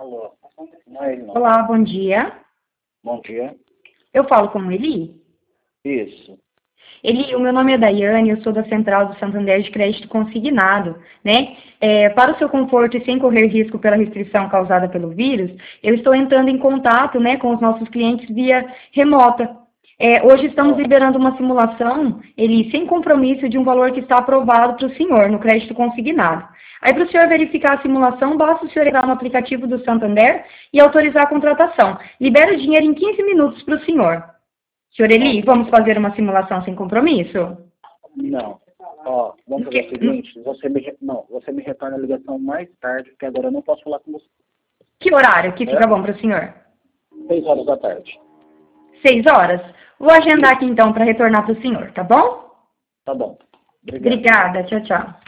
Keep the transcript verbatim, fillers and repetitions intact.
Alô? Não é ele, não. Olá, bom dia. Bom dia. Eu falo com o Eli? Isso. Eli, o meu nome é Daiane, eu sou da Central do Santander de Crédito Consignado, né? É, para o seu conforto e sem correr risco pela restrição causada pelo vírus, eu estou entrando em contato, né, com os nossos clientes via remota. É, hoje estamos liberando uma simulação, Eli, sem compromisso de um valor que está aprovado para o senhor no crédito consignado. Aí, para o senhor verificar a simulação, basta o senhor entrar no aplicativo do Santander e autorizar a contratação. Libera o dinheiro em quinze minutos para o senhor. Senhor Eli, vamos fazer uma simulação sem compromisso? Não. Ó, vamos fazer o seguinte, você me, re- não, você me retorna a ligação mais tarde, porque agora eu não posso falar com você. Que horário que fica É? bom para o senhor? Seis horas da tarde. Seis horas? Vou agendar aqui então para retornar para o senhor, tá bom? Tá bom. Obrigado. Obrigada, tchau, tchau.